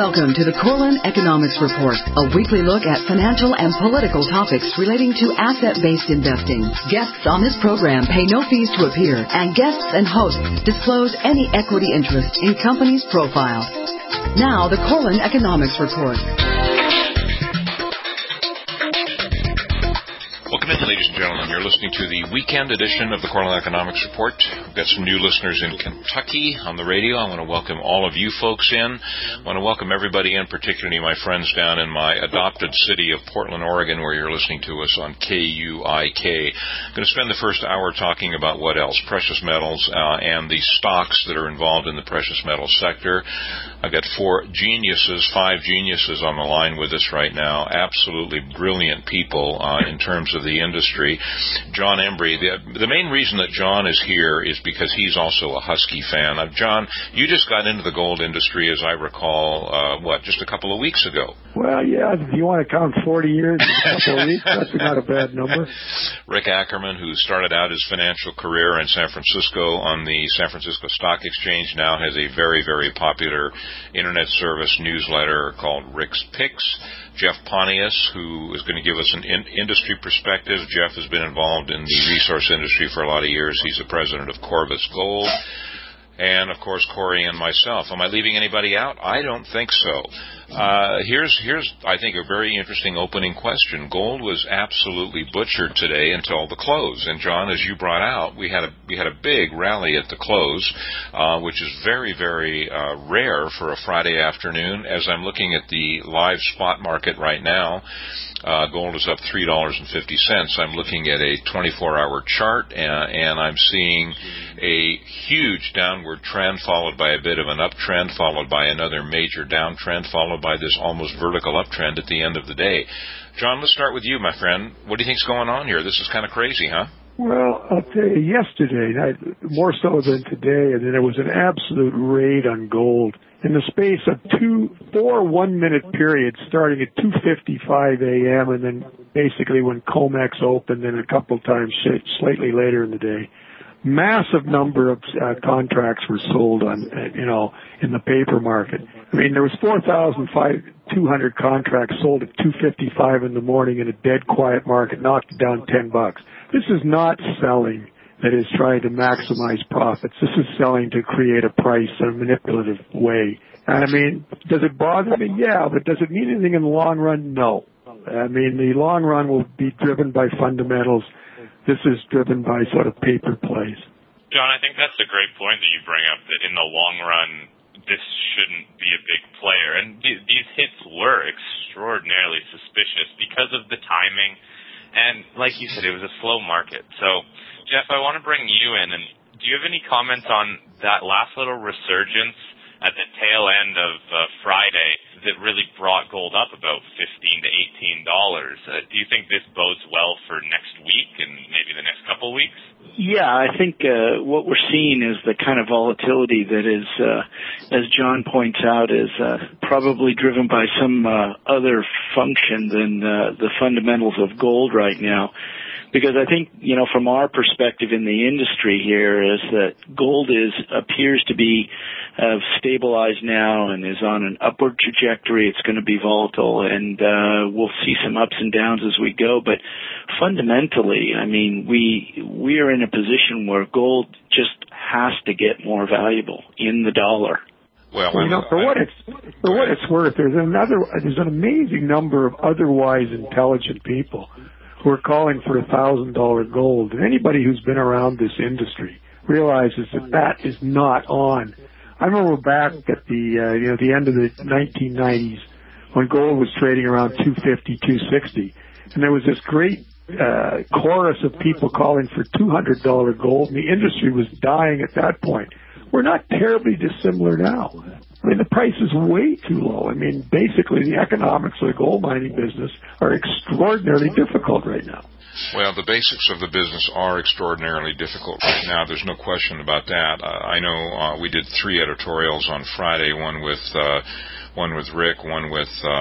Welcome to the Corlin Economics Report, a weekly look at financial and political topics relating to asset-based investing. Guests on this program pay no fees to appear, and guests and hosts disclose any equity interest in companies' profiles. Now, the Corlin Economics Report. Welcome in, ladies and gentlemen. You're listening to the weekend edition of the Corlin Economics Report. We've got some new listeners in Kentucky on the radio. I want to welcome all of you folks in. I want to welcome everybody in, particularly my friends down in my adopted city of Portland, Oregon, where you're listening to us on KUIK. I'm going to spend the first hour talking about what else? Precious metals and the stocks that are involved in the precious metals sector. I've got five geniuses on the line with us right now. Absolutely brilliant people in terms of the industry. John Embry, the main reason that John is here is because he's also a Husky fan. John, you just got into the gold industry, as I recall, just a couple of weeks ago? Well, yeah, if you want to count 40 years in a couple of weeks, that's not a bad number. Rick Ackerman, who started out his financial career in San Francisco on the San Francisco Stock Exchange, now has a very, very popular internet service newsletter called Rick's Picks. Jeff Pontius, who is going to give us an industry perspective. Jeff has been involved in the resource industry for a lot of years. He's the president of Corvus Gold. And, of course, Corey and myself. Am I leaving anybody out? I don't think so. Here's I think, a very interesting opening question. Gold was absolutely butchered today until the close. And, John, as you brought out, we had a big rally at the close, which is very, very rare for a Friday afternoon. As I'm looking at the live spot market right now, gold is up $3.50. I'm looking at a 24-hour chart, and I'm seeing a huge downward trend followed by a bit of an uptrend, followed by another major downtrend, followed by this almost vertical uptrend at the end of the day. John, let's start with you, my friend. What do you think's going on here? This is kind of crazy, huh? Well, I'll tell you, yesterday, more so than today, and then there was an absolute raid on gold in the space of 4 one-minute periods starting at 2:55 a.m. and then basically when COMEX opened and a couple times slightly later in the day. Massive number of contracts were sold on, in the paper market. I mean, there was 4,200 contracts sold at 2:55 in the morning in a dead quiet market, knocked down $10. This is not selling that is trying to maximize profits. This is selling to create a price in a manipulative way. And I mean, does it bother me? Yeah, but does it mean anything in the long run? No. I mean, the long run will be driven by fundamentals. This is driven by sort of paper plays. John, I think that's a great point that you bring up, that in the long run, this shouldn't be a big player. And these hits were extraordinarily suspicious because of the timing. And like you said, it was a slow market. So, Jeff, I want to bring you in. And do you have any comments on that last little resurgence at the tail end of Friday that really brought gold up about $15 to $18? Do you think this bodes well for next week and maybe the next couple weeks? Yeah, I think what we're seeing is the kind of volatility that is, as John points out, is probably driven by some other function than the fundamentals of gold right now. Because I think, from our perspective in the industry here is that gold appears to be stabilized now and is on an upward trajectory. It's going to be volatile, and we'll see some ups and downs as we go. But fundamentally, I mean, we are in a position where gold just has to get more valuable in the dollar. Well, for what it's worth, there's an amazing number of otherwise intelligent people who are calling for $1,000 gold. And anybody who's been around this industry realizes that is not on. I remember back at the end of the 1990s when gold was trading around $250, $260, and there was this great chorus of people calling for $200 gold, and the industry was dying at that point. We're not terribly dissimilar now. I mean, the price is way too low. I mean, basically, the economics of the gold mining business are extraordinarily difficult right now. Well, the basics of the business are extraordinarily difficult right now. There's no question about that. I know we did 3 editorials on Friday, one with Rick, one with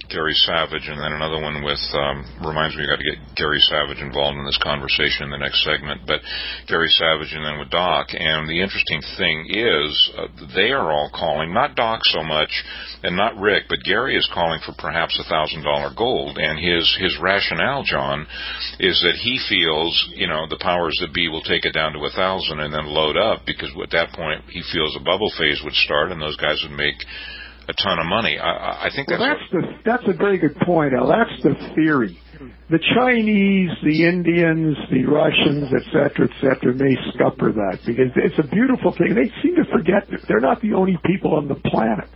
Gary Savage, and then another one with, reminds me, I've got to get Gary Savage involved in this conversation in the next segment, but Gary Savage and then with Doc. And the interesting thing is, they are all calling, not Doc so much, and not Rick, but Gary is calling for perhaps $1,000 gold. And his rationale, John, is that he feels, the powers that be will take it down to 1,000 and then load up, because at that point he feels a bubble phase would start and those guys would make a ton of money. I think that's a very good point, Al. That's the theory. The Chinese, the Indians, the Russians, et cetera, may scupper that because it's a beautiful thing. They seem to forget that they're not the only people on the planet.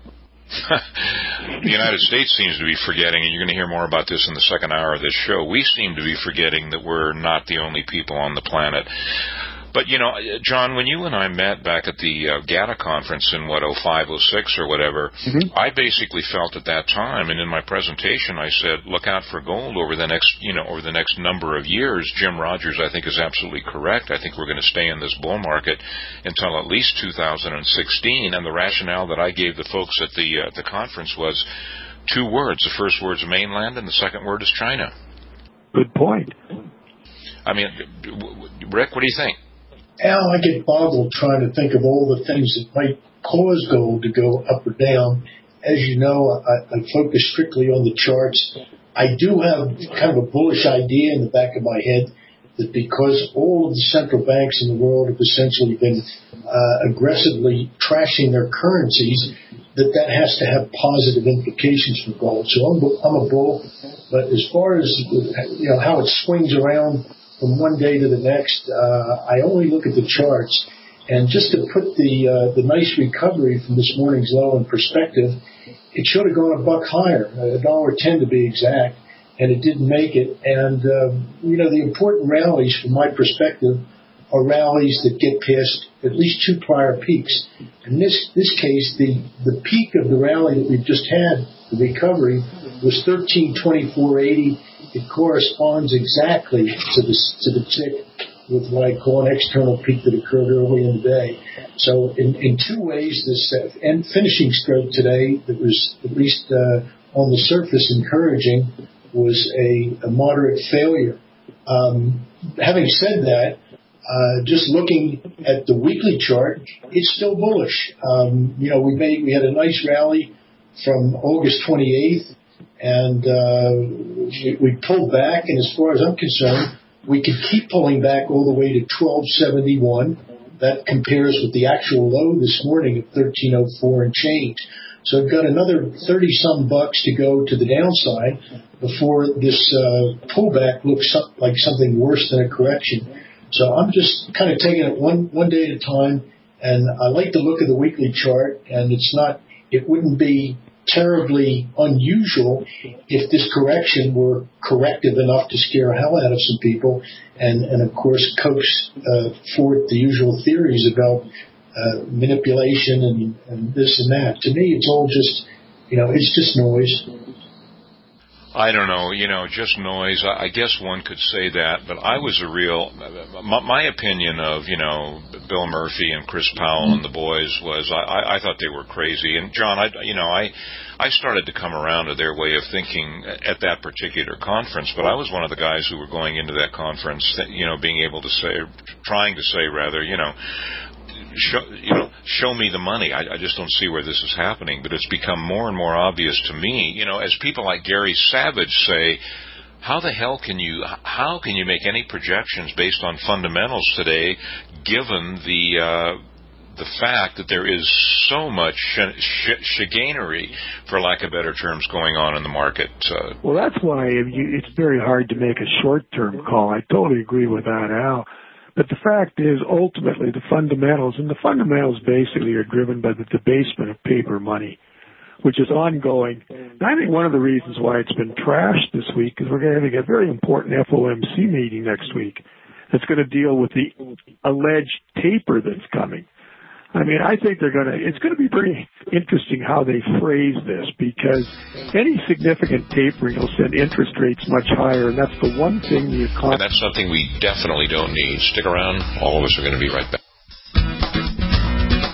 The United States seems to be forgetting, and you're going to hear more about this in the second hour of this show. We seem to be forgetting that we're not the only people on the planet. But, John, when you and I met back at the GATA conference in, 05, 06 or whatever, I basically felt at that time, and in my presentation I said, look out for gold over the next number of years. Jim Rogers, I think, is absolutely correct. I think we're going to stay in this bull market until at least 2016. And the rationale that I gave the folks at the conference was two words. The first word's mainland, and the second word is China. Good point. I mean, Rick, what do you think? Al, I get boggled trying to think of all the things that might cause gold to go up or down. As you know, I focus strictly on the charts. I do have kind of a bullish idea in the back of my head that because all of the central banks in the world have essentially been aggressively trashing their currencies, that has to have positive implications for gold. So I'm a bull, but as far as how it swings around from one day to the next, I only look at the charts. And just to put the nice recovery from this morning's low in perspective, it should have gone $1 higher, $1.10 to be exact, and it didn't make it. And the important rallies from my perspective are rallies that get past at least two prior peaks. In this case, the peak of the rally that we've just had, the recovery, was 1324.80. It corresponds exactly to the tick with what I call an external peak that occurred early in the day. So in two ways, this end finishing stroke today that was at least on the surface encouraging was a moderate failure. Having said that, just looking at the weekly chart, it's still bullish. We had a nice rally from August 28th. And we pulled back, and as far as I'm concerned, we could keep pulling back all the way to 1271. That compares with the actual low this morning of 1304 and change. So I've got another 30-some bucks to go to the downside before this pullback looks like something worse than a correction. So I'm just kind of taking it one day at a time, and I like the look of the weekly chart, and it wouldn't be terribly unusual if this correction were corrective enough to scare hell out of some people and of course coax forth the usual theories about manipulation and this and that. To me, it's all just, it's just noise. I don't know, just noise. I guess one could say that, but I was my opinion of, Bill Murphy and Chris Powell and the boys was I thought they were crazy. And John, I started to come around to their way of thinking at that particular conference, but I was one of the guys who were going into that conference, being able to trying to say, show me the money. I just don't see where this is happening. But it's become more and more obvious to me, as people like Gary Savage say, how the hell can you make any projections based on fundamentals today, given the fact that there is so much chicanery, for lack of better terms, going on in the market? Well, that's why it's very hard to make a short-term call. I totally agree with that, Al. But the fact is, ultimately, the fundamentals basically are driven by the debasement of paper money, which is ongoing. And I think one of the reasons why it's been trashed this week is we're having a very important FOMC meeting next week that's going to deal with the alleged taper that's coming. I mean, I think it's going to be pretty interesting how they phrase this, because any significant tapering will send interest rates much higher, and that's the one thing the economy... And that's something we definitely don't need. Stick around. All of us are going to be right back.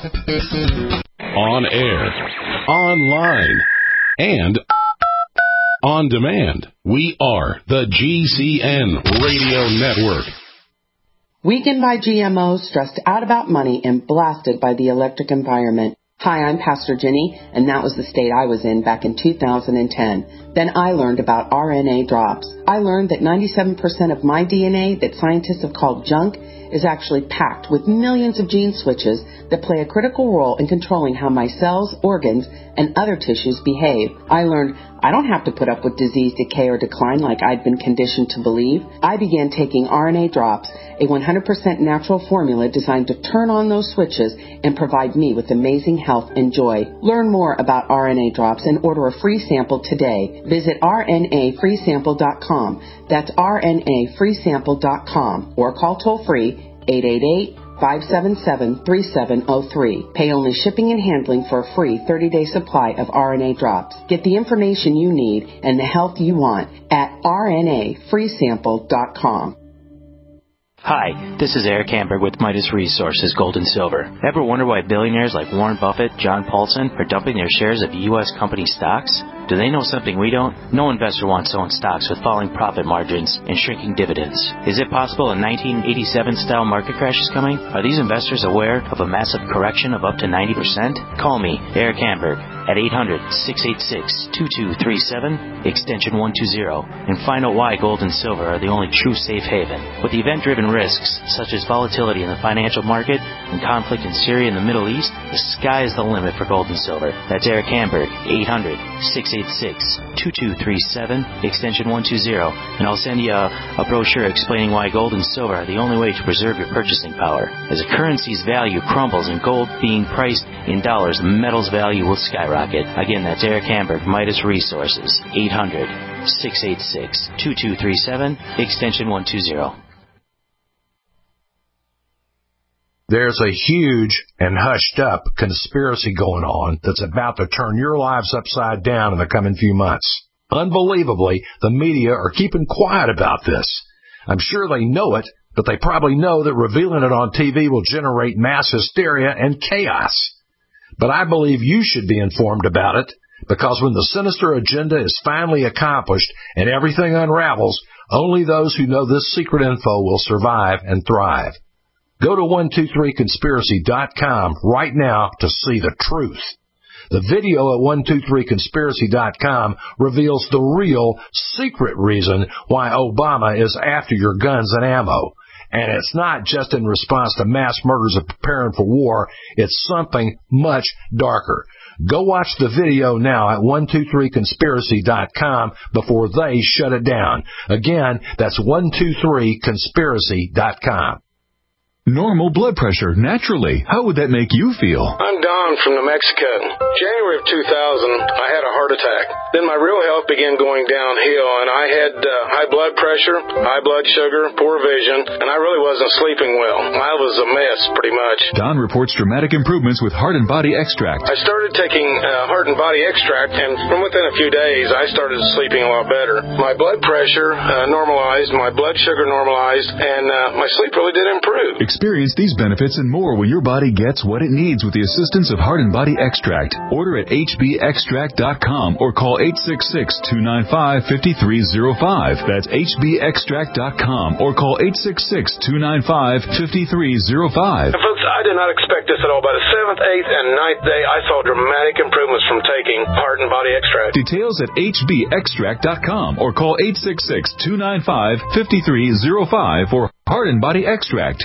On air, online, and On demand. We are the GCN Radio Network. Weakened by GMOs, stressed out about money, and blasted by the electric environment. Hi, I'm Pastor Jenny, and that was the state I was in back in 2010. Then I learned about RNA drops. I learned that 97% of my DNA that scientists have called junk is actually packed with millions of gene switches that play a critical role in controlling how my cells, organs, and other tissues behave. I learned I don't have to put up with disease, decay, or decline like I'd been conditioned to believe. I began taking RNA drops, a 100% natural formula designed to turn on those switches and provide me with amazing health and joy. Learn more about RNA drops and order a free sample today. Visit rnafreesample.com. That's rnafreesample.com or call toll-free 888-577-3703. Pay only shipping and handling for a free 30-day supply of RNA drops. Get the information you need and the health you want at rnafreesample.com. Hi, this is Eric Hamburg with Midas Resources Gold and Silver. Ever wonder why billionaires like Warren Buffett, John Paulson are dumping their shares of U.S. company stocks? Do they know something we don't? No investor wants to own stocks with falling profit margins and shrinking dividends. Is it possible a 1987-style market crash is coming? Are these investors aware of a massive correction of up to 90%? Call me, Eric Hamburg, at 800-686-2237, extension 120, and find out why gold and silver are the only true safe haven. With the event-driven risks, such as volatility in the financial market and conflict in Syria and the Middle East, the sky is the limit for gold and silver. That's Eric Hamburg, 800-686-2237, extension 120, and I'll send you a brochure explaining why gold and silver are the only way to preserve your purchasing power. As a currency's value crumbles and gold being priced in dollars, the metal's value will skyrocket. Again, that's Eric Hamburg, Midas Resources, 800-686-2237, extension 120. There's a huge and hushed up conspiracy going on that's about to turn your lives upside down in the coming few months. Unbelievably, the media are keeping quiet about this. I'm sure they know it, but they probably know that revealing it on TV will generate mass hysteria and chaos. But I believe you should be informed about it, because when the sinister agenda is finally accomplished and everything unravels, only those who know this secret info will survive and thrive. Go to 123conspiracy.com right now to see the truth. The video at 123conspiracy.com reveals the real secret reason why Obama is after your guns and ammo. And it's not just in response to mass murders of preparing for war. It's something much darker. Go watch the video now at 123conspiracy.com before they shut it down. Again, that's 123conspiracy.com. Normal blood pressure, naturally. How would that make you feel? I'm Don from New Mexico. January of 2000, I had a heart attack. Then my real health began going downhill, and I had high blood pressure, high blood sugar, poor vision, and I really wasn't sleeping well. I was a mess, pretty much. Don reports dramatic improvements with Heart and Body Extract. I started taking Heart and Body Extract, and from within a few days, I started sleeping a lot better. My blood pressure normalized, my blood sugar normalized, and my sleep really did improve. Experience these benefits and more when your body gets what it needs with the assistance of Heart and Body Extract. Order at hbextract.com or call 866-295-5305. That's hbextract.com or call 866-295-5305. Folks, I did not expect this at all. By the 7th, 8th, and 9th day, I saw dramatic improvements from taking Heart and Body Extract. Details at hbextract.com or call 866-295-5305 for Heart and Body Extract.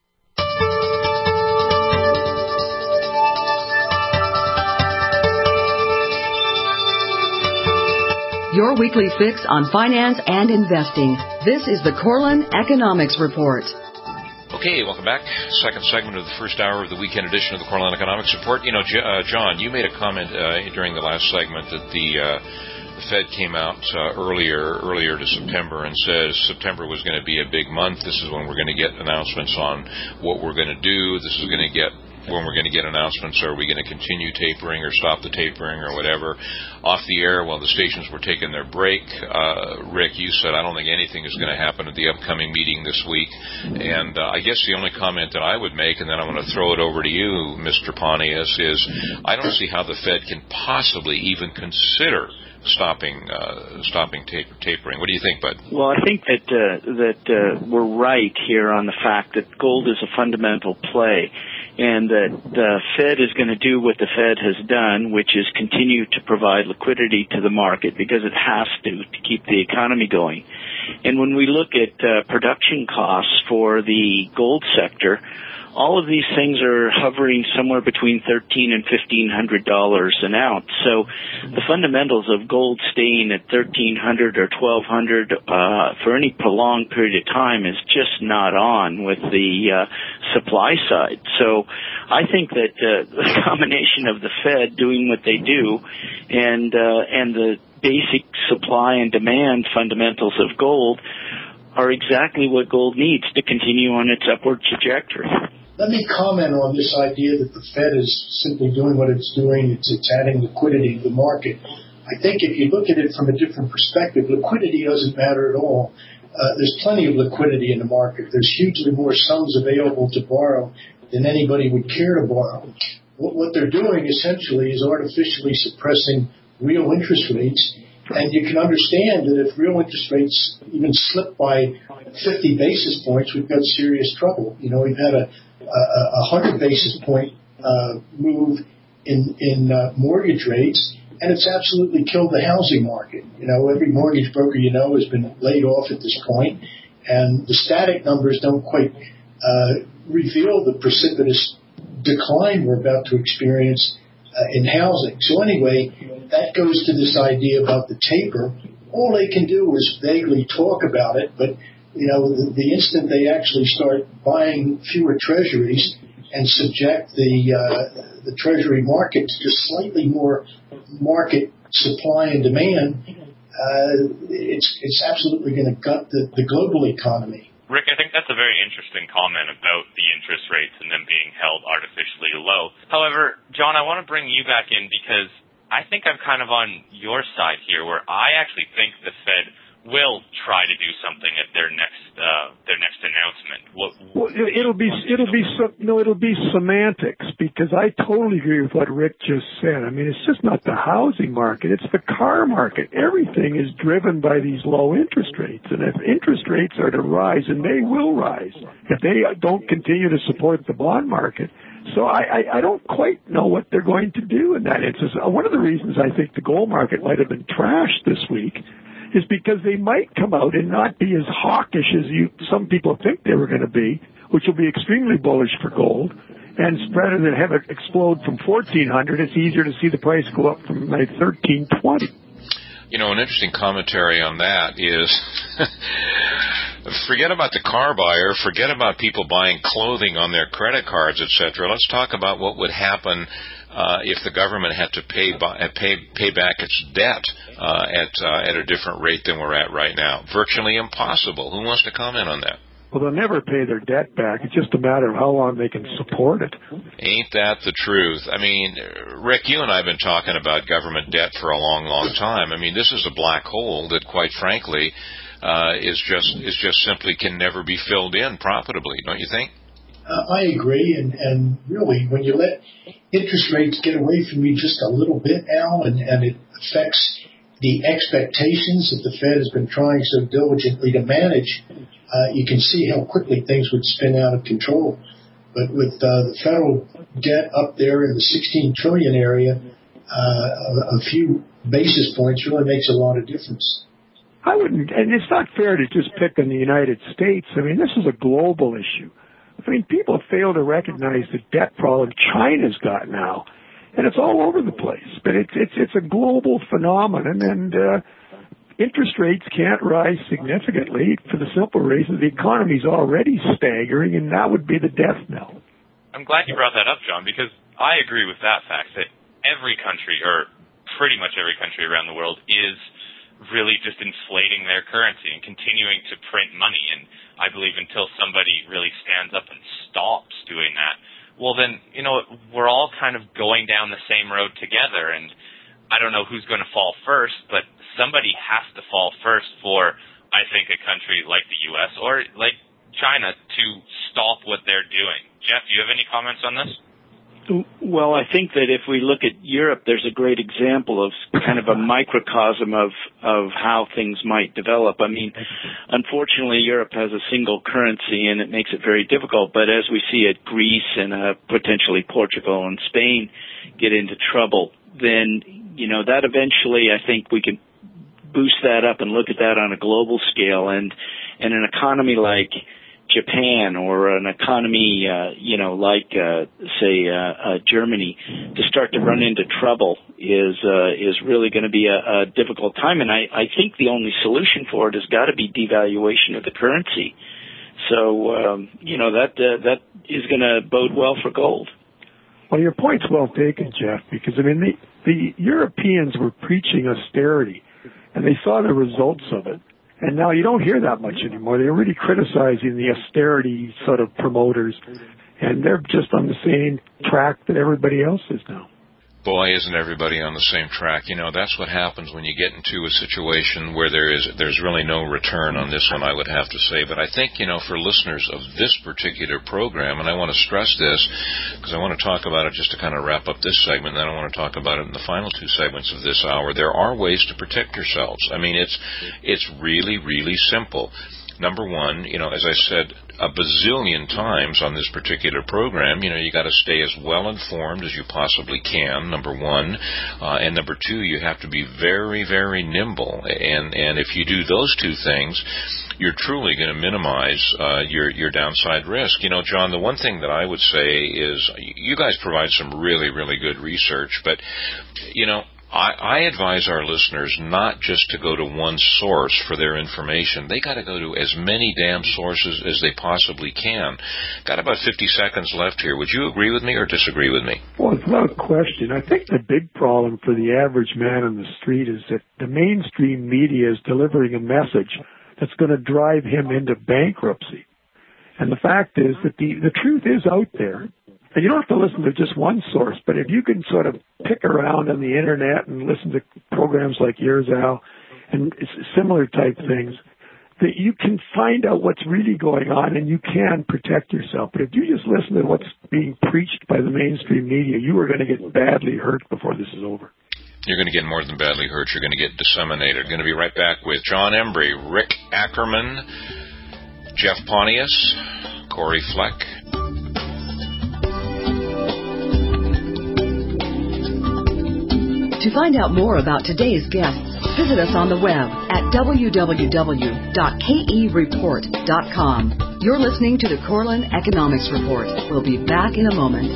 Your weekly fix on finance and investing. This is the Corlin Economics Report. Okay, welcome back. Second segment of the first hour of the weekend edition of the Corlin Economics Report. You know, John, you made a comment during the last segment that the Fed came out earlier to September and says September was going to be a big month. This is when we're going to get announcements on what we're going to do. This is going to get when we're going to get announcements. Are we going to continue tapering or stop the tapering or whatever? Off the air, while the stations were taking their break, Rick, you said, I don't think anything is going to happen at the upcoming meeting this week. And I guess the only comment that I would make, and then I'm going to throw it over to you, Mr. Pontius, is I don't see how the Fed can possibly even consider stopping tapering. What do you think, Bud? Well, I think that we're right here on the fact that gold is a fundamental play, and that the Fed is going to do what the Fed has done, which is continue to provide liquidity to the market because it has to keep the economy going. And when we look at production costs for the gold sector, all of these things are hovering somewhere between $1,300 and $1,500 an ounce. So the fundamentals of gold staying at $1,300 or $1,200 for any prolonged period of time is just not on with the supply side. So I think that the combination of the Fed doing what they do and the basic supply and demand fundamentals of gold are exactly what gold needs to continue on its upward trajectory. Let me comment on this idea that the Fed is simply doing what it's doing. It's adding liquidity to the market. I think if you look at it from a different perspective, liquidity doesn't matter at all. There's plenty of liquidity in the market. There's hugely more sums available to borrow than anybody would care to borrow. What they're doing essentially is artificially suppressing real interest rates. And you can understand that if real interest rates even slip by 50 basis points, we've got serious trouble. You know, we've had a 100 basis point move in mortgage rates, and it's absolutely killed the housing market. You know, every mortgage broker you know has been laid off at this point, and the static numbers don't quite reveal the precipitous decline we're about to experience in housing. So anyway, that goes to this idea about the taper. All they can do is vaguely talk about it, but you know, the instant they actually start buying fewer treasuries and subject the treasury market to just slightly more market supply and demand, it's absolutely going to gut the global economy. Rick, I think that's a very interesting comment about the interest rates and them being held artificially low. However, John, I want to bring you back in because I think I'm kind of on your side here, where I actually think the Fed will try to do something at their next announcement. Well, it'll be semantics, because I totally agree with what Rick just said. I mean, it's just not the housing market; it's the car market. Everything is driven by these low interest rates, and if interest rates are to rise, and they will rise, if they don't continue to support the bond market. So I don't quite know what they're going to do in that instance. One of the reasons I think the gold market might have been trashed this week is because they might come out and not be as hawkish as some people think they were going to be, which will be extremely bullish for gold. And rather than have it explode from 1,400, it's easier to see the price go up from like 1,320. You know, an interesting commentary on that is forget about the car buyer, forget about people buying clothing on their credit cards, etc. Let's talk about what would happen if the government had to pay back its debt at a different rate than we're at right now. Virtually impossible. Who wants to comment on that? Well, they'll never pay their debt back. It's just a matter of how long they can support it. Ain't that the truth? I mean, Rick, you and I have been talking about government debt for a long, long time. I mean, this is a black hole that, quite frankly, is just simply can never be filled in profitably, don't you think? I agree, and really, when you let interest rates get away from you just a little bit now, and it affects the expectations that the Fed has been trying so diligently to manage, you can see how quickly things would spin out of control. But with the federal debt up there in the $16 trillion area, a few basis points really makes a lot of difference. I wouldn't, and it's not fair to just pick on the United States. I mean, this is a global issue. I mean, people fail to recognize the debt problem China's got now, and it's all over the place. But it's a global phenomenon, and interest rates can't rise significantly for the simple reason the economy's already staggering, and that would be the death knell. I'm glad you brought that up, John, because I agree with that fact that every country, or pretty much every country around the world, is really just inflating their currency and continuing to print money. And I believe until somebody really stands up and stops doing that, well then, you know, we're all kind of going down the same road together. And I don't know who's going to fall first, but somebody has to fall first for, I think, a country like the U.S. or like China to stop what they're doing. Jeff, do you have any comments on this? Well, I think that if we look at Europe, there's a great example of kind of a microcosm of how things might develop. I mean, unfortunately, Europe has a single currency, and it makes it very difficult. But as we see it, Greece and potentially Portugal and Spain get into trouble, then, that eventually, I think we can boost that up and look at that on a global scale. And an economy like Japan or an economy, like, say, Germany, to start to run into trouble is really going to be a difficult time. And I think the only solution for it has got to be devaluation of the currency. So, that is going to bode well for gold. Well, your point's well taken, Jeff, because, the Europeans were preaching austerity, and they saw the results of it. And now you don't hear that much anymore. They're really criticizing the austerity sort of promoters, and they're just on the same track that everybody else is now. Boy, isn't everybody on the same track. That's what happens when you get into a situation where there's really no return on this one, I would have to say. But I think, for listeners of this particular program, and I want to stress this because I want to talk about it just to kind of wrap up this segment, and then I want to talk about it in the final two segments of this hour. There are ways to protect yourselves. It's really, really simple. Number one, as I said a bazillion times on this particular program, you got to stay as well informed as you possibly can, number one. And number two, you have to be very, very nimble. And if you do those two things, you're truly going to minimize your downside risk. John, the one thing that I would say is you guys provide some really, really good research, but, I advise our listeners not just to go to one source for their information. They got to go to as many damn sources as they possibly can. Got about 50 seconds left here. Would you agree with me or disagree with me? Well, without question. I think the big problem for the average man on the street is that the mainstream media is delivering a message that's going to drive him into bankruptcy. And the fact is that the truth is out there. And you don't have to listen to just one source, but if you can sort of pick around on the internet and listen to programs like yours, Al, and similar type things, that you can find out what's really going on and you can protect yourself. But if you just listen to what's being preached by the mainstream media, you are going to get badly hurt before this is over. You're going to get more than badly hurt. You're going to get disseminated. Going to be right back with John Embry, Rick Ackerman, Jeff Pontius, Corey Fleck. To find out more about today's guests, visit us on the web at www.kereport.com. You're listening to the Corlin Economics Report. We'll be back in a moment.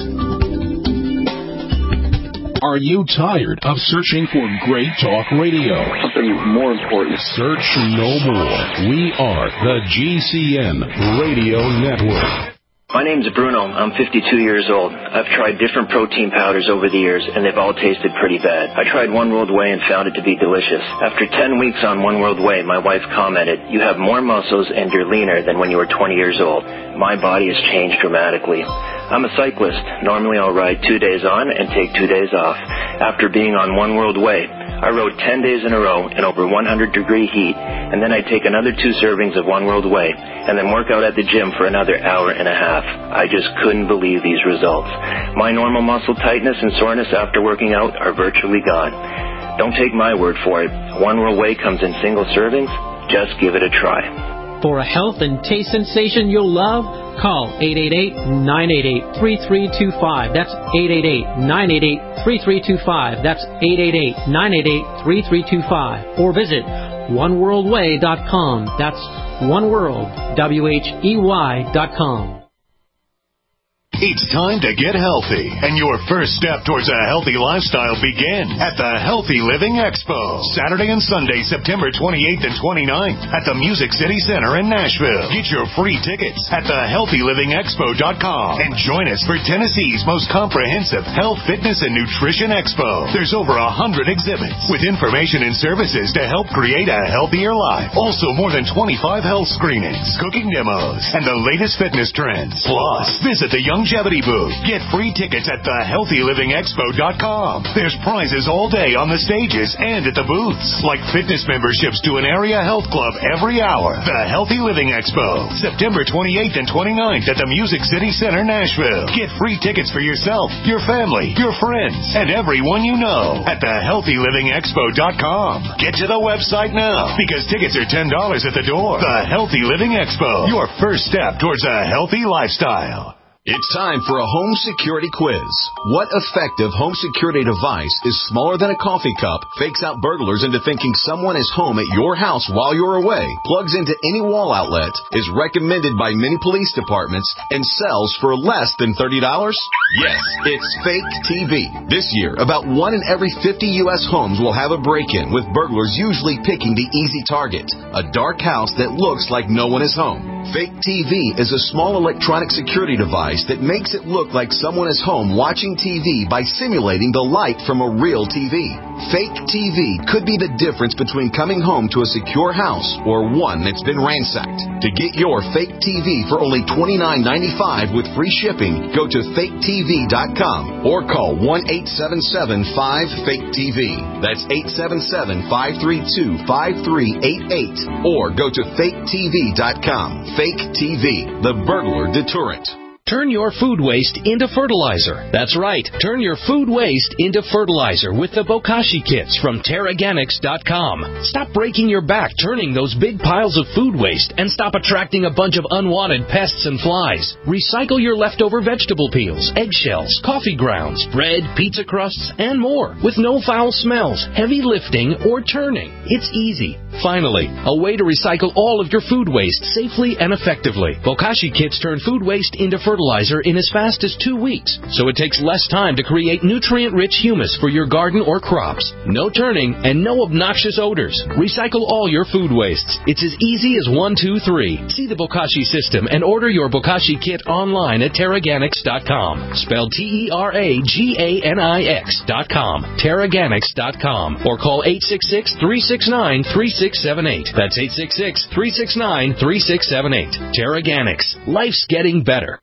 Are you tired of searching for great talk radio? Something more important. Search no more. We are the GCN Radio Network. My name's Bruno. I'm 52 years old. I've tried different protein powders over the years, and they've all tasted pretty bad. I tried One World Whey and found it to be delicious. After 10 weeks on One World Whey, my wife commented, "You have more muscles and you're leaner than when you were 20 years old." My body has changed dramatically. I'm a cyclist. Normally I'll ride 2 days on and take 2 days off. After being on One World Whey, I rode 10 days in a row in over 100-degree heat, and then I take another 2 servings of One World Whey, and then work out at the gym for another hour and a half. I just couldn't believe these results. My normal muscle tightness and soreness after working out are virtually gone. Don't take my word for it. One World Whey comes in single servings. Just give it a try. For a health and taste sensation you'll love, call 888-988-3325. That's 888-988-3325. That's 888-988-3325. Or visit oneworldwhey.com. That's oneworld.com. It's time to get healthy, and your first step towards a healthy lifestyle begin at the Healthy Living Expo, Saturday and Sunday, September 28th and 29th at the Music City Center in Nashville. Get your free tickets at thehealthylivingexpo.com and join us for Tennessee's most comprehensive health, fitness, and nutrition expo. There's over 100 exhibits with information and services to help create a healthier life. Also, more than 25 health screenings, cooking demos, and the latest fitness trends. Plus, visit the Young longevity booth. Get free tickets at thehealthylivingexpo.com. There's prizes all day on the stages and at the booths, like fitness memberships to an area health club every hour. The Healthy Living Expo, September 28th and 29th at the Music City Center, Nashville. Get free tickets for yourself, your family, your friends, and everyone you know at thehealthylivingexpo.com. Get to the website now, because tickets are $10 at the door. The Healthy Living Expo, your first step towards a healthy lifestyle. It's time for a home security quiz. What effective home security device is smaller than a coffee cup, fakes out burglars into thinking someone is home at your house while you're away, plugs into any wall outlet, is recommended by many police departments, and sells for less than $30? Yes, it's Fake TV. This year, about 1 in every 50 U.S. homes will have a break-in, with burglars usually picking the easy target, a dark house that looks like no one is home. Fake TV is a small electronic security device that makes it look like someone is home watching TV by simulating the light from a real TV. Fake TV could be the difference between coming home to a secure house or one that's been ransacked. To get your Fake TV for only $29.95 with free shipping, go to faketv.com or call 1-877-5-FAKE-TV. That's 877-532-5388 or go to faketv.com. Fake TV, the burglar deterrent. Turn your food waste into fertilizer. That's right. Turn your food waste into fertilizer with the Bokashi kits from Terraganics.com. Stop breaking your back turning those big piles of food waste and stop attracting a bunch of unwanted pests and flies. Recycle your leftover vegetable peels, eggshells, coffee grounds, bread, pizza crusts, and more with no foul smells, heavy lifting, or turning. It's easy. Finally, a way to recycle all of your food waste safely and effectively. Bokashi kits turn food waste into fertilizer in as fast as 2 weeks, so it takes less time to create nutrient-rich humus for your garden or crops. No turning and no obnoxious odors. Recycle all your food wastes. It's as easy as 1, 2, 3. See the Bokashi system and order your Bokashi kit online at Terraganics.com. Spelled Terraganix.com. Terraganics.com. Or call 866-369-3678. That's 866-369-3678. Terraganics. Life's getting better.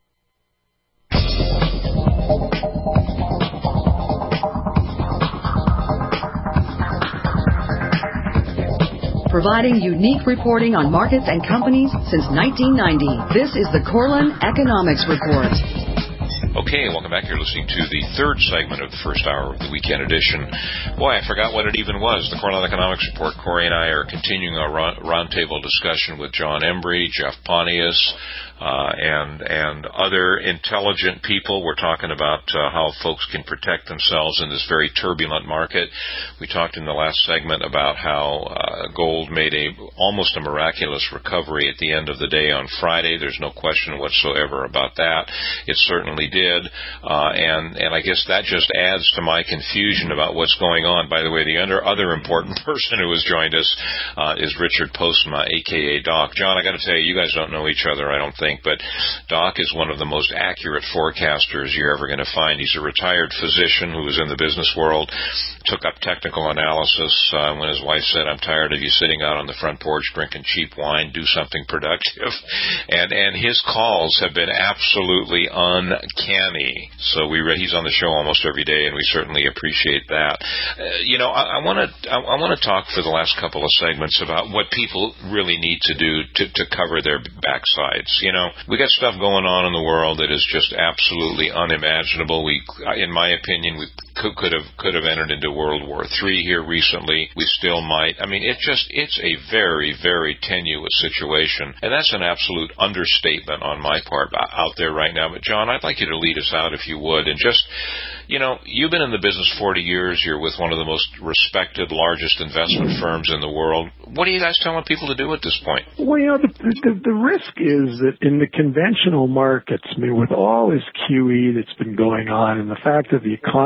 Providing unique reporting on markets and companies since 1990. This is the Corlin Economics Report. Okay, welcome back. You're listening to the third segment of the first hour of the weekend edition. Boy, I forgot what it even was. The Cornell Economics Report. Corey and I are continuing our roundtable discussion with John Embry, Jeff Pontius, and other intelligent people. We're talking about how folks can protect themselves in this very turbulent market. We talked in the last segment about how gold made almost a miraculous recovery at the end of the day on Friday. There's no question whatsoever about that. It certainly did. And I guess that just adds to my confusion about what's going on. By the way, the other important person who has joined us is Richard Postma, a.k.a. Doc. John, I got to tell you, you guys don't know each other, I don't think, but Doc is one of the most accurate forecasters you're ever going to find. He's a retired physician who was in the business world, took up technical analysis when his wife said, "I'm tired of you sitting out on the front porch drinking cheap wine, do something productive." And his calls have been absolutely uncanny. So he's on the show almost every day, and we certainly appreciate that. I want to talk for the last couple of segments about what people really need to do to cover their backsides. We got stuff going on in the world that is just absolutely unimaginable. In my opinion, we could have entered into World War III here recently. We still might. I mean, it's a very, very tenuous situation, and that's an absolute understatement on my part out there right now. But John, I'd like you to lead us out if you would, and just, you've been in the business 40 years. You're with one of the most respected, largest investment firms in the world. What are you guys telling people to do at this point? Well, the risk is that in the conventional markets, with all this QE that's been going on and the fact that the economy isn't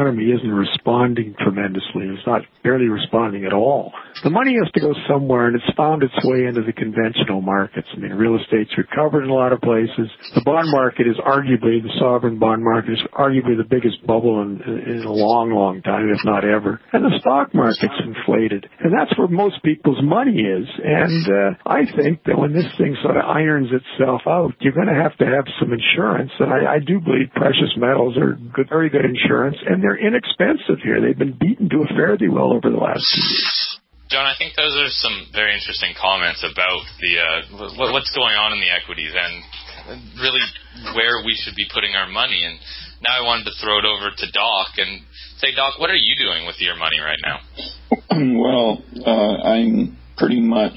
isn't responding tremendously. It's not barely responding at all. The money has to go somewhere, and it's found its way into the conventional markets. I mean, real estate's recovered in a lot of places. The bond market is arguably, the sovereign bond market is arguably the biggest bubble in a long, long time, if not ever. And the stock market's inflated. And that's where most people's money is. And I think that when this thing sort of irons itself out, you're going to have some insurance. And I do believe precious metals are good, very good insurance, and they're inexpensive here. They've been beaten to a fare thee well over the last few years. John, I think those are some very interesting comments about what's going on in the equities and really where we should be putting our money. And now I wanted to throw it over to Doc and say, Doc, what are you doing with your money right now? Well, I'm pretty much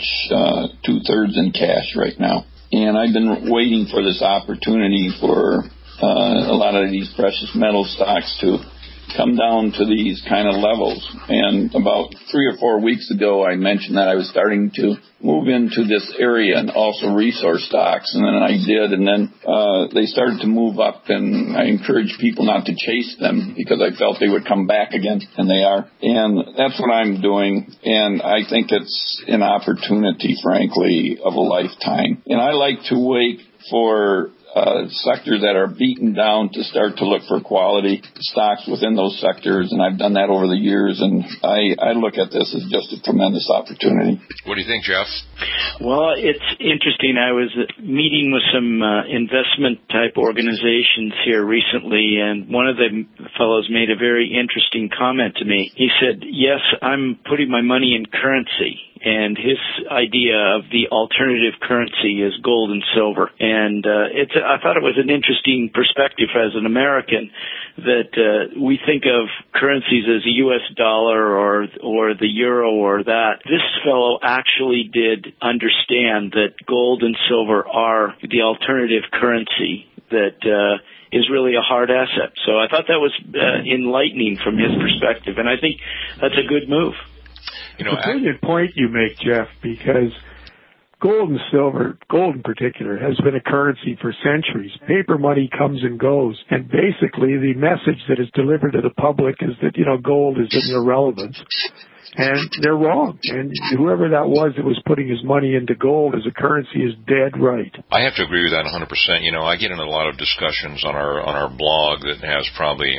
2/3 in cash right now. And I've been waiting for this opportunity for a lot of these precious metal stocks to come down to these kind of levels. And about 3 or 4 weeks ago, I mentioned that I was starting to move into this area and also resource stocks. And then I did. And then they started to move up, and I encouraged people not to chase them because I felt they would come back again, and they are. And that's what I'm doing. And I think it's an opportunity, frankly, of a lifetime. And I like to wait for sectors that are beaten down to start to look for quality stocks within those sectors, and I've done that over the years, and I look at this as just a tremendous opportunity. What do you think, Jeff? Well, it's interesting. I was meeting with some investment-type organizations here recently, and one of the fellows made a very interesting comment to me. He said, yes, I'm putting my money in currency. And his idea of the alternative currency is gold and silver. And I thought it was an interesting perspective as an American that we think of currencies as a U.S. dollar or the euro or that. This fellow actually did understand that gold and silver are the alternative currency that is really a hard asset. So I thought that was enlightening from his perspective, and I think that's a good move. It's a brilliant point you make, Jeff, because gold and silver, gold in particular, has been a currency for centuries. Paper money comes and goes, and basically the message that is delivered to the public is that, gold is an irrelevance. And they're wrong. And whoever that was putting his money into gold as a currency is dead right. I have to agree with that 100%. I get in a lot of discussions on our blog that has probably,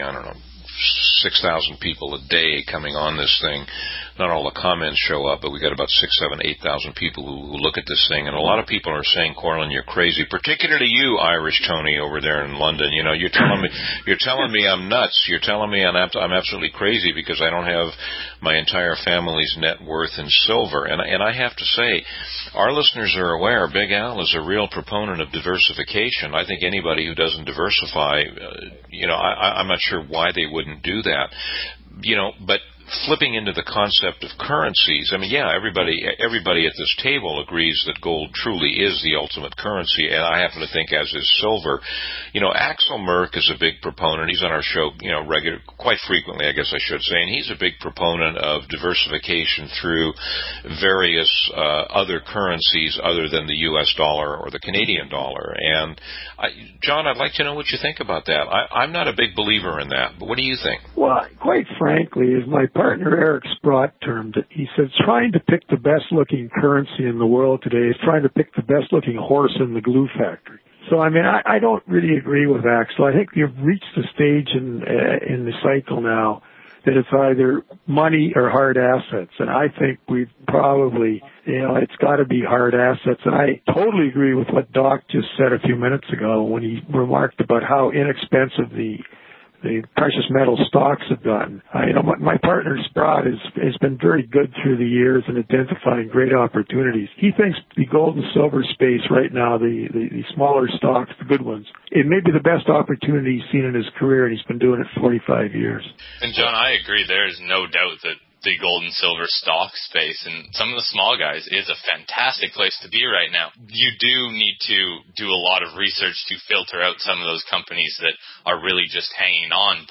6,000 people a day coming on this thing. Not all the comments show up, but we got about 6,000, 7,000, 8,000 people who look at this thing, and a lot of people are saying, Corlin, you're crazy. Particularly you, Irish Tony, over there in London. You're telling me I'm nuts. You're telling me I'm absolutely crazy because I don't have my entire family's net worth in silver. And I have to say, our listeners are aware Big Al is a real proponent of diversification. I think anybody who doesn't diversify, I'm not sure why they wouldn't do that. But flipping into the concept of currencies, everybody at this table agrees that gold truly is the ultimate currency, and I happen to think as is silver. Axel Merck is a big proponent. He's on our show, quite frequently, I guess I should say, and he's a big proponent of diversification through various other currencies other than the U.S. dollar or the Canadian dollar. And John, I'd like to know what you think about that. I'm not a big believer in that, but what do you think? Well, quite frankly, as my partner Eric Sprott termed it, he said trying to pick the best-looking currency in the world today is trying to pick the best-looking horse in the glue factory. So, I don't really agree with Axel. I think you've reached the stage in the cycle now that it's either money or hard assets. And I think we've probably, it's got to be hard assets. And I totally agree with what Doc just said a few minutes ago when he remarked about how inexpensive the precious metal stocks have gotten. My partner Sprott has been very good through the years in identifying great opportunities. He thinks the gold and silver space right now, the smaller stocks, the good ones, it may be the best opportunity he's seen in his career, and he's been doing it 45 years. And John, I agree. There's no doubt that the gold and silver stock space and some of the small guys is a fantastic place to be right now. You do need to do a lot of research to filter out some of those companies that are really just hanging on, but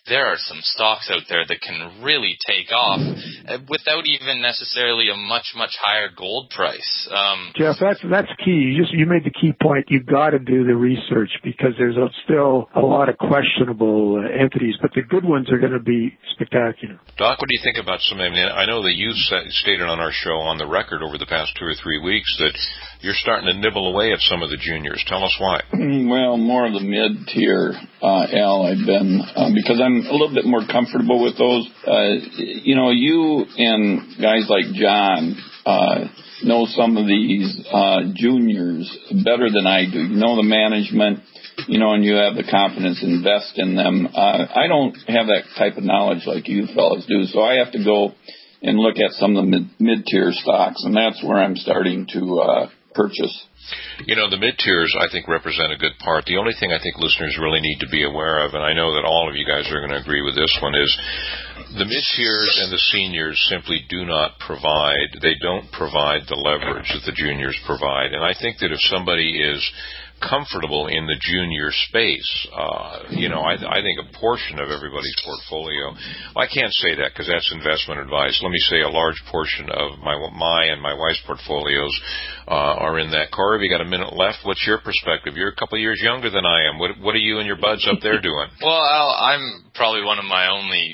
there are some stocks out there that can really take off without even necessarily a much, much higher gold price. Jeff, that's key. You made the key point. You've got to do the research because there's still a lot of questionable entities, but the good ones are going to be spectacular. Doc, what do you think about some? I know that you've stated on our show on the record over the past 2 or 3 weeks that you're starting to nibble away at some of the juniors. Tell us why. Well, more of the mid-tier, Al, I've been, because I'm a little bit more comfortable with those. You and guys like John know some of these juniors better than I do. You know the management, and you have the confidence to invest in them. I don't have that type of knowledge like you fellas do, so I have to go and look at some of the mid-tier stocks, and that's where I'm starting to purchase. The mid-tiers, I think, represent a good part. The only thing I think listeners really need to be aware of, and I know that all of you guys are going to agree with this one, is the mid-tiers and the seniors simply don't provide the leverage that the juniors provide. And I think that if somebody is comfortable in the junior space, I think a portion of everybody's portfolio, I can't say that because that's investment advice. Let me say a large portion of my and my wife's portfolios are in that. Corey, you got a minute left. What's your perspective? You're a couple of years younger than I am. What are you and your buds up there doing? Well, Al, I'm probably one of my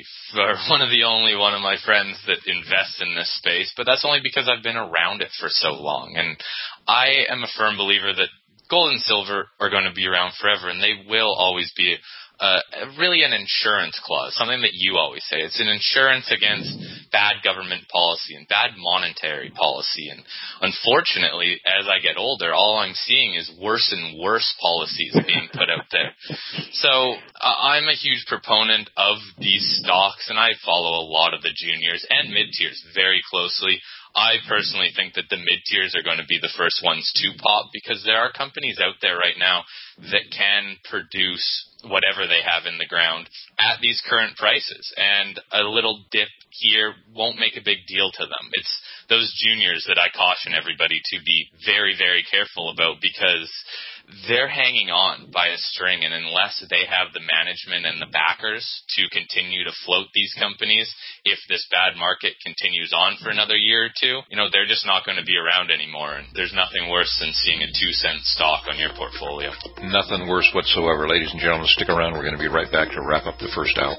friends that invests in this space, but that's only because I've been around it for so long. And I am a firm believer that gold and silver are going to be around forever, and they will always be really an insurance clause, something that you always say. It's an insurance against bad government policy and bad monetary policy. And unfortunately, as I get older, all I'm seeing is worse and worse policies being put out there. So I'm a huge proponent of these stocks, and I follow a lot of the juniors and mid-tiers very closely. I personally think that the mid-tiers are going to be the first ones to pop because there are companies out there right now that can produce whatever they have in the ground at these current prices. And a little dip here won't make a big deal to them. It's those juniors that I caution everybody to be very, very careful about because they're hanging on by a string, and unless they have the management and the backers to continue to float these companies, if this bad market continues on for another year or two, they're just not going to be around anymore. And there's nothing worse than seeing a 2-cent stock on your portfolio. Nothing worse whatsoever. Ladies and gentlemen, stick around. We're going to be right back to wrap up the first hour.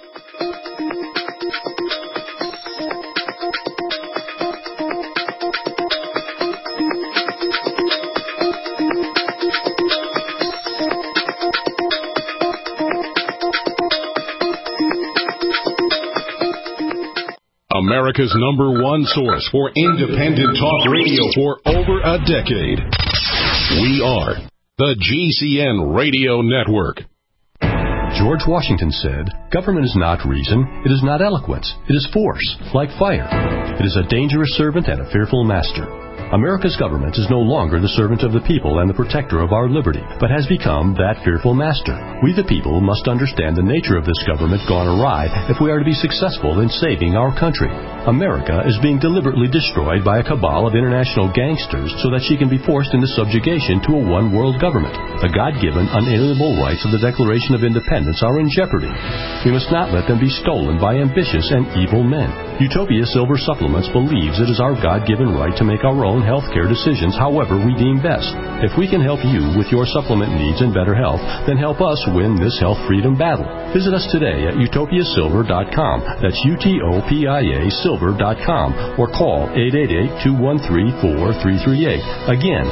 America's #1 source for independent talk radio for over a decade. We are the GCN Radio Network. George Washington said, "Government is not reason, it is not eloquence, it is force, like fire. It is a dangerous servant and a fearful master." America's government is no longer the servant of the people and the protector of our liberty, but has become that fearful master. We the people must understand the nature of this government gone awry if we are to be successful in saving our country. America is being deliberately destroyed by a cabal of international gangsters so that she can be forced into subjugation to a one-world government. The God-given, unalienable rights of the Declaration of Independence are in jeopardy. We must not let them be stolen by ambitious and evil men. Utopia Silver Supplements believes it is our God-given right to make our own healthcare decisions however we deem best. If we can help you with your supplement needs and better health, then help us win this health freedom battle. Visit us today at utopiasilver.com. That's UTOPIA Silver.com, or call 888-213-4338. Again,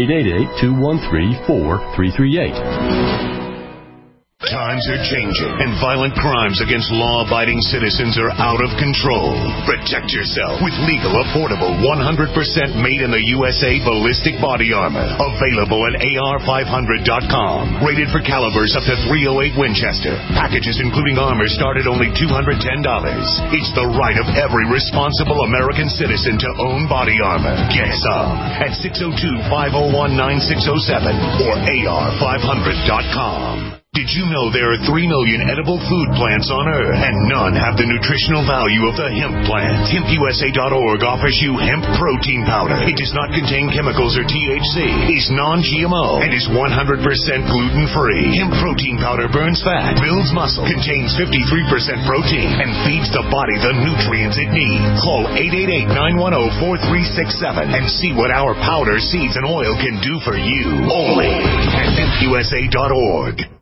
888-213-4338. Times are changing, and violent crimes against law-abiding citizens are out of control. Protect yourself with legal, affordable, 100% made in the USA ballistic body armor. Available at AR500.com. Rated for calibers up to .308 Winchester. Packages including armor start at only $210. It's the right of every responsible American citizen to own body armor. Get some at 602-501-9607 or AR500.com. Did you know there are 3 million edible food plants on Earth, and none have the nutritional value of the hemp plant? HempUSA.org offers you hemp protein powder. It does not contain chemicals or THC, is non-GMO, and is 100% gluten-free. Hemp protein powder burns fat, builds muscle, contains 53% protein, and feeds the body the nutrients it needs. Call 888-910-4367 and see what our powder, seeds, and oil can do for you. Only at HempUSA.org.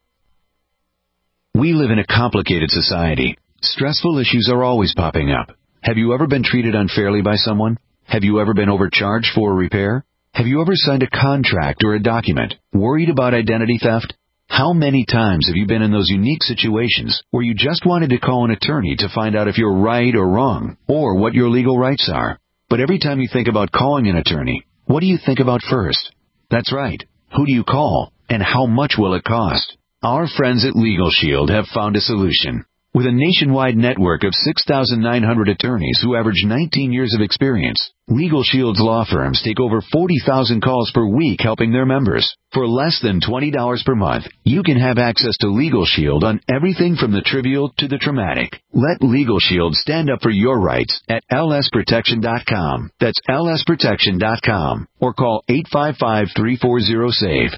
We live in a complicated society. Stressful issues are always popping up. Have you ever been treated unfairly by someone? Have you ever been overcharged for a repair? Have you ever signed a contract or a document worried about identity theft? How many times have you been in those unique situations where you just wanted to call an attorney to find out if you're right or wrong, or what your legal rights are? But every time you think about calling an attorney, what do you think about first? That's right. Who do you call, and how much will it cost? Our friends at Legal Shield have found a solution. With a nationwide network of 6,900 attorneys who average 19 years of experience, Legal Shield's law firms take over 40,000 calls per week helping their members. For less than $20 per month, you can have access to Legal Shield on everything from the trivial to the traumatic. Let Legal Shield stand up for your rights at lsprotection.com. That's lsprotection.com. Or call 855-340-SAVE,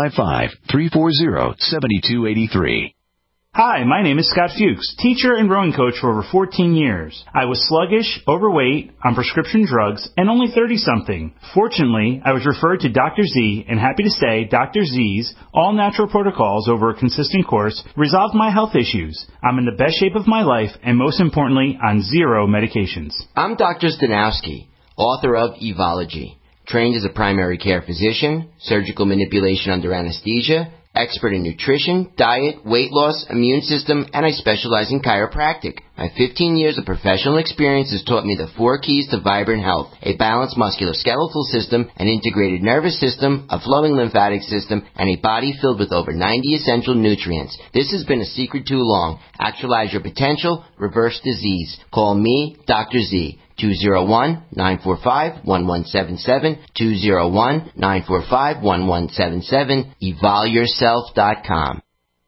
855-340-7283. Hi, my name is Scott Fuchs, teacher and rowing coach for over 14 years. I was sluggish, overweight, on prescription drugs, and only 30-something. Fortunately, I was referred to Dr. Z, and happy to say Dr. Z's all-natural protocols over a consistent course resolved my health issues. I'm in the best shape of my life, and most importantly, on 0 medications. I'm Dr. Stanowski, author of Evology, trained as a primary care physician, surgical manipulation under anesthesia, expert in nutrition, diet, weight loss, immune system, and I specialize in chiropractic. My 15 years of professional experience has taught me the 4 keys to vibrant health: a balanced musculoskeletal system, an integrated nervous system, a flowing lymphatic system, and a body filled with over 90 essential nutrients. This has been a secret too long. Actualize your potential, reverse disease. Call me, Dr. Z. 201-945-1177, 201-945-1177, evolyourself.com.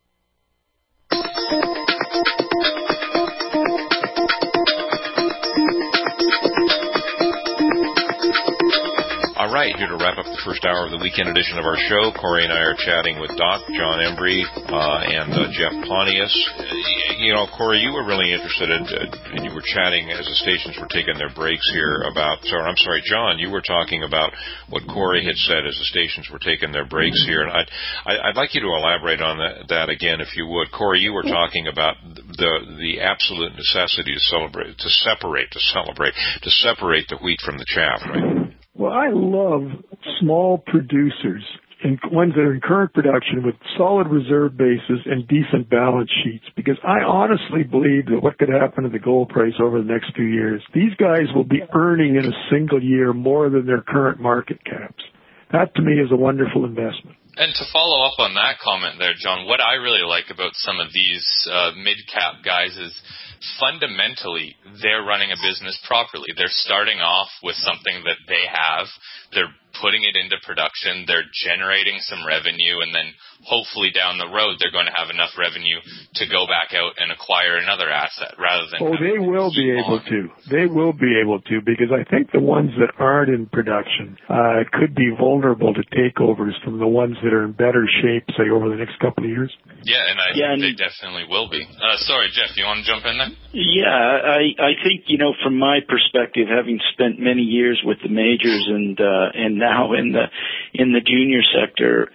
All right, here to wrap up the first hour of the weekend edition of our show, Corey and I are chatting with Doc John Embry and Jeff Pontius. You know, Corey, you were really interested in, and you were chatting as the stations were taking their breaks here about, John, you were talking about what Corey had said as the stations were taking their breaks here, and I'd like you to elaborate on that again, if you would. Corey, you were talking about the absolute necessity to separate the wheat from the chaff, right? Well, I love small producers and ones that are in current production with solid reserve bases and decent balance sheets, because I honestly believe that what could happen to the gold price over the next few years, these guys will be earning in a single year more than their current market caps. That, to me, is a wonderful investment. And to follow up on that comment there, John, what I really like about some of these mid-cap guys is fundamentally they're running a business properly. They're starting off with something that they have. They're putting it into production. They're generating some revenue, and then hopefully down the road they're going to have enough revenue to go back out and acquire another asset rather than... Oh, they will be able to. They will be able to, because I think the ones that aren't in production could be vulnerable to takeovers from the ones that are in better shape, say, over the next couple of years. Yeah, and I think they definitely will be. Sorry, Jeff, you want to jump in there? Yeah, I think, from my perspective, having spent many years with the majors and now in the junior sector,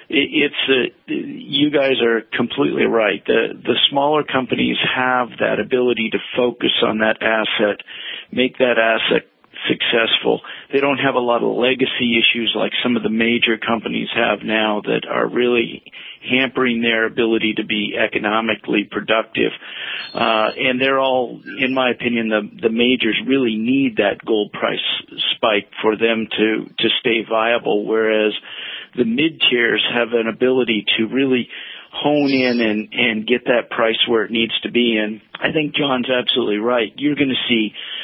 you guys are completely right. The smaller companies have that ability to focus on that asset, make that asset successful. They don't have a lot of legacy issues like some of the major companies have now that are really hampering their ability to be economically productive. And they're all, in my opinion, the majors really need that gold price spike for them to stay viable, whereas the mid-tiers have an ability to really hone in and get that price where it needs to be. And I think John's absolutely right. You're going to see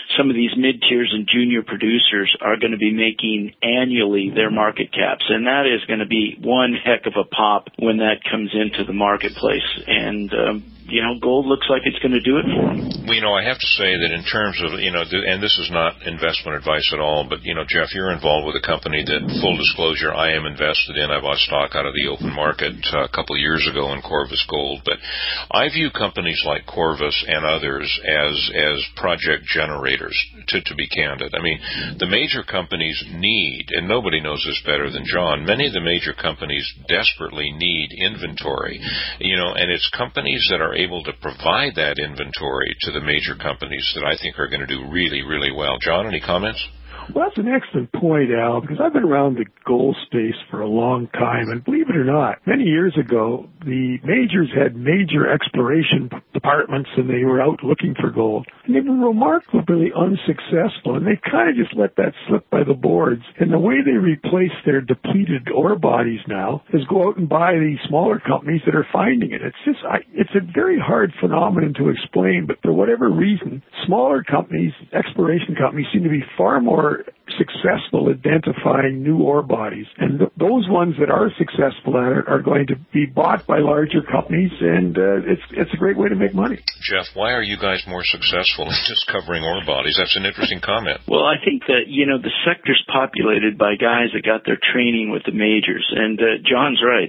some of these mid-tiers and junior producers are going to be making annually their market caps, and that is going to be one heck of a pop when that comes into the marketplace. And gold looks like it's going to do it for them. Well, I have to say that in terms of, and this is not investment advice at all, but, Jeff, you're involved with a company that, full disclosure, I am invested in. I bought stock out of the open market a couple of years ago in Corvus Gold. But I view companies like Corvus and others as project generators, to be candid. I mean, the major companies need, and nobody knows this better than John, many of the major companies desperately need inventory, and it's companies that are able to provide that inventory to the major companies that I think are going to do really, really well. John, any comments? Well, that's an excellent point, Al, because I've been around the gold space for a long time, and believe it or not, many years ago, the majors had major exploration departments, and they were out looking for gold, and they were remarkably unsuccessful, and they kind of just let that slip by the boards. And the way they replace their depleted ore bodies now is go out and buy these smaller companies that are finding it. It's a very hard phenomenon to explain, but for whatever reason, smaller companies, exploration companies, seem to be far more successful identifying new ore bodies. And those ones that are successful at it are going to be bought by larger companies, and it's a great way to make money. Jeff, why are you guys more successful in discovering ore bodies? That's an interesting comment. Well, I think that, the sector's populated by guys that got their training with the majors. And John's right.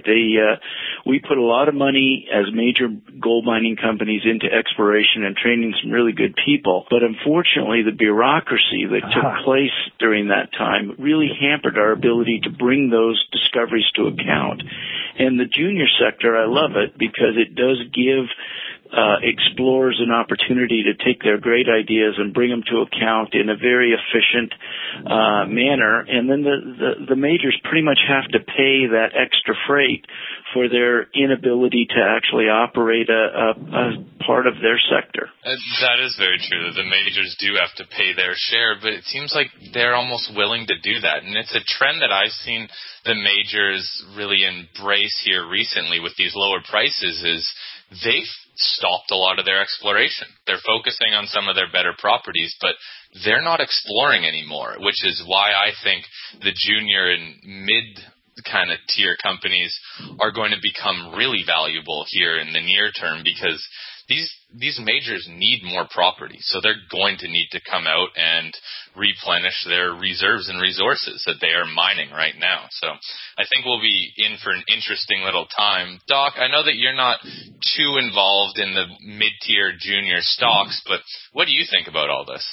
We put a lot of money as major gold mining companies into exploration and training some really good people. But unfortunately, the bureaucracy that took place during that time really hampered our ability to bring those discoveries to account. And the junior sector, I love it because it does give explorers an opportunity to take their great ideas and bring them to account in a very efficient manner. And then the majors pretty much have to pay that extra freight for their inability to actually operate a part of their sector. That is very true, that the majors do have to pay their share, but it seems like they're almost willing to do that. And it's a trend that I've seen the majors really embrace here recently with these lower prices is they've stopped a lot of their exploration. They're focusing on some of their better properties, but they're not exploring anymore, which is why I think the junior and mid kind of tier companies are going to become really valuable here in the near term because these majors need more property, so they're going to need to come out and replenish their reserves and resources that they are mining right now. So I think we'll be in for an interesting little time. Doc, I know that you're not too involved in the mid-tier junior stocks, but what do you think about all this?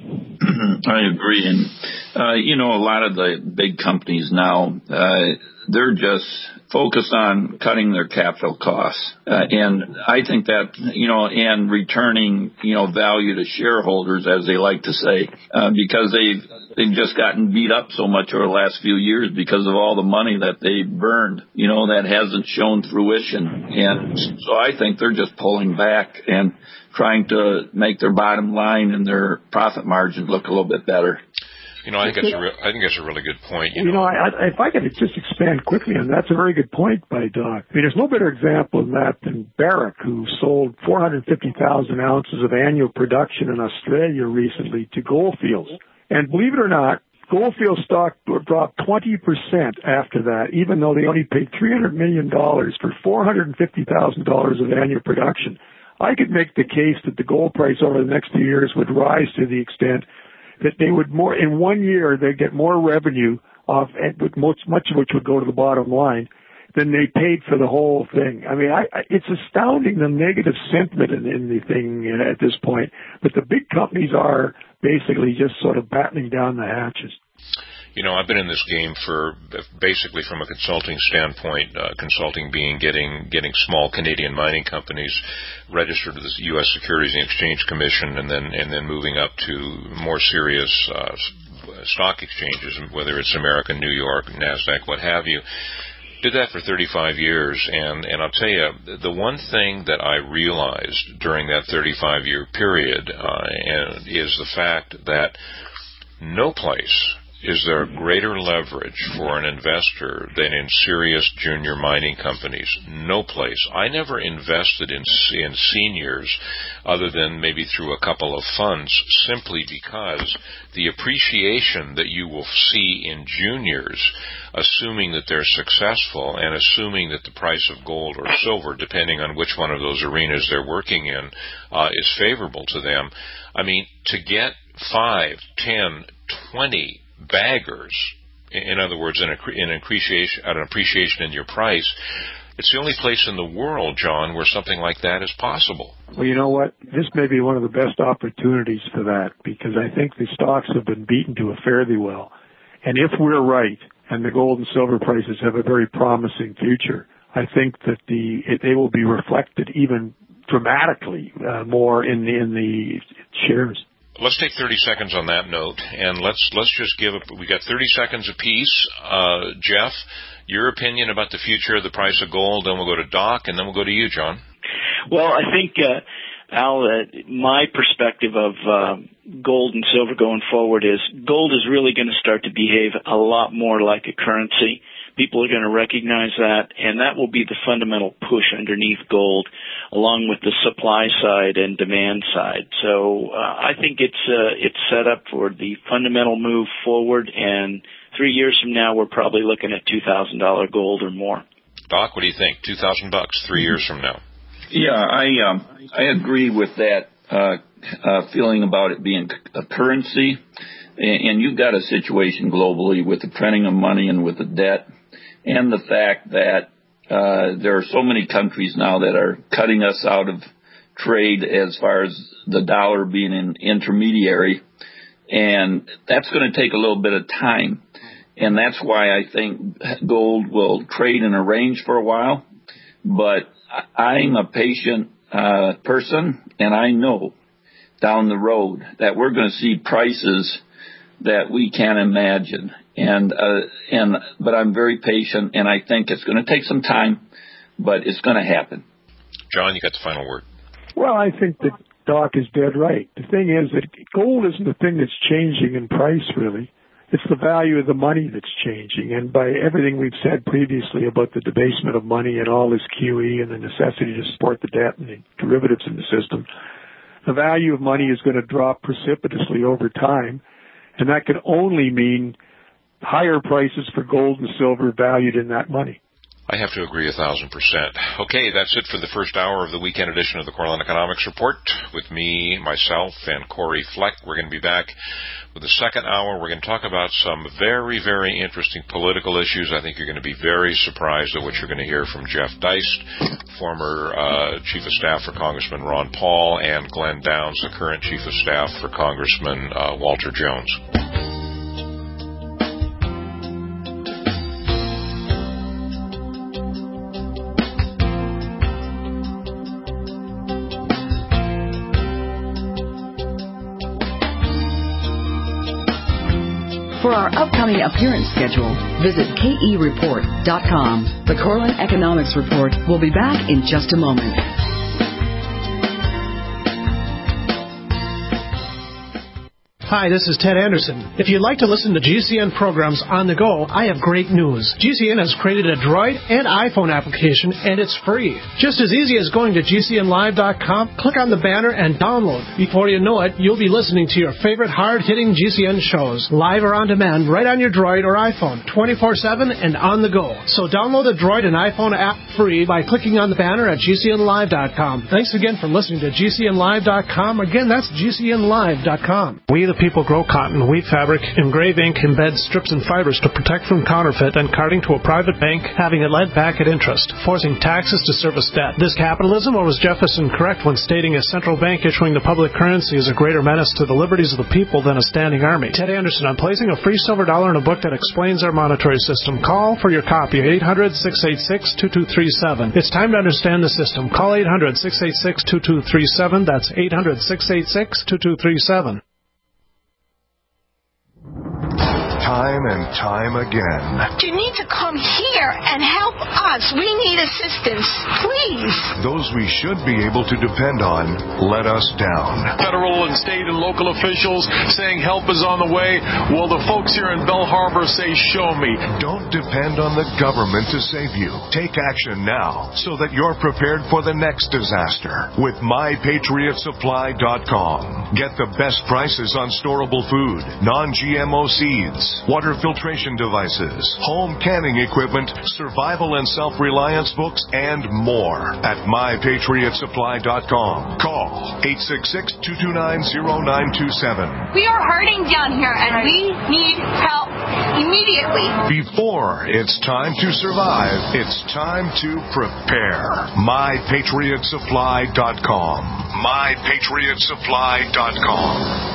I agree. And, a lot of the big companies now, they're just focused on cutting their capital costs. And I think that, and returning, value to shareholders, as they like to say, because they've just gotten beat up so much over the last few years because of all the money that they burned, that hasn't shown fruition. And so I think they're just pulling back and trying to make their bottom line and their profit margins look a little bit better. I think that's a really good point. If I could just expand quickly on that, that's a very good point by Doc. I mean, there's no better example than that than Barrick, who sold 450,000 ounces of annual production in Australia recently to Gold Fields. And believe it or not, Gold Fields stock dropped 20% after that, even though they only paid $300 million for $450,000 of annual production. I could make the case that the gold price over the next 2 years would rise to the extent that they would in 1 year, they'd get more revenue off, much of which would go to the bottom line, than they paid for the whole thing. I mean, it's astounding the negative sentiment in the thing at this point. But the big companies are basically just sort of battening down the hatches. I've been in this game for basically from a consulting standpoint, consulting being getting small Canadian mining companies registered with the U.S. Securities and Exchange Commission, and then moving up to more serious stock exchanges, whether it's American, New York, NASDAQ, what have you. Did that for 35 years, and I'll tell you, the one thing that I realized during that 35-year period is the fact that no place is there greater leverage for an investor than in serious junior mining companies? No place. I never invested in seniors other than maybe through a couple of funds, simply because the appreciation that you will see in juniors, assuming that they're successful and assuming that the price of gold or silver, depending on which one of those arenas they're working in, is favorable to them. I mean, to get 5, 10, 20 baggers, in other words, an appreciation in your price, it's the only place in the world, John, where something like that is possible. Well, you know what? This may be one of the best opportunities for that, because I think the stocks have been beaten to a fairly well. And if we're right, and the gold and silver prices have a very promising future, I think that they will be reflected even dramatically more in the shares. Let's take 30 seconds on that note, and let's just we got 30 seconds apiece. Jeff, your opinion about the future of the price of gold, then we'll go to Doc, and then we'll go to you, John. Well, I think, Al, my perspective of gold and silver going forward is gold is really going to start to behave a lot more like a currency. People are going to recognize that, and that will be the fundamental push underneath gold, along with the supply side and demand side. So I think it's set up for the fundamental move forward, and 3 years from now, we're probably looking at $2,000 gold or more. Doc, what do you think? $2,000 3 years from now? Yeah, I agree with that feeling about it being a currency. And you've got a situation globally with the printing of money and with the debt, and the fact that there are so many countries now that are cutting us out of trade as far as the dollar being an intermediary, and that's going to take a little bit of time. And that's why I think gold will trade in a range for a while. But I'm a patient person, and I know down the road that we're going to see prices that we can't imagine. But I'm very patient, and I think it's going to take some time, but it's going to happen. John, you got the final word. Well, I think that Doc is dead right. The thing is that gold isn't the thing that's changing in price, really. It's the value of the money that's changing. And by everything we've said previously about the debasement of money and all this QE and the necessity to support the debt and the derivatives in the system, the value of money is going to drop precipitously over time. And that can only mean higher prices for gold and silver valued in that money. I have to agree 1,000%. Okay, that's it for the first hour of the weekend edition of the Cortland Economics Report with me, myself, and Corey Fleck. We're going to be back with the second hour. We're going to talk about some very, very interesting political issues. I think you're going to be very surprised at what you're going to hear from Jeff Deist, former Chief of Staff for Congressman Ron Paul, and Glenn Downs, the current Chief of Staff for Congressman Walter Jones. For our upcoming appearance schedule, visit KEReport.com. The Cortland Economics Report will be back in just a moment. Hi, this is Ted Anderson. If you'd like to listen to GCN programs on the go, I have great news. GCN has created a Droid and iPhone application, and it's free. Just as easy as going to GCNlive.com, click on the banner, and download. Before you know it, you'll be listening to your favorite hard-hitting GCN shows, live or on demand, right on your Droid or iPhone, 24/7 and on the go. So download the Droid and iPhone app free by clicking on the banner at GCNlive.com. Thanks again for listening to GCNlive.com. Again, that's GCNlive.com. We, the people, grow cotton, weave fabric, engrave ink, embed strips and fibers to protect from counterfeit and carting to a private bank, having it lent back at interest, forcing taxes to service debt. This capitalism, or was Jefferson correct when stating a central bank issuing the public currency is a greater menace to the liberties of the people than a standing army? Ted Anderson, I'm placing a free silver dollar in a book that explains our monetary system. Call for your copy at 800-686-2237. It's time to understand the system. Call 800-686-2237. That's 800-686-2237. Time and time again. You need to come here and help us. us. We need assistance. Please. Those we should be able to depend on let us down. Federal and state and local officials saying help is on the way. Well, the folks here in Belle Harbor say, show me. Don't depend on the government to save you. Take action now so that you're prepared for the next disaster with MyPatriotSupply.com. Get the best prices on storable food, non-GMO seeds, water filtration devices, home canning equipment, survival and self-reliance books, and more at MyPatriotSupply.com. Call 866-229-0927. We are hurting down here, and we need help immediately. Before it's time to survive, it's time to prepare. MyPatriotSupply.com. MyPatriotSupply.com.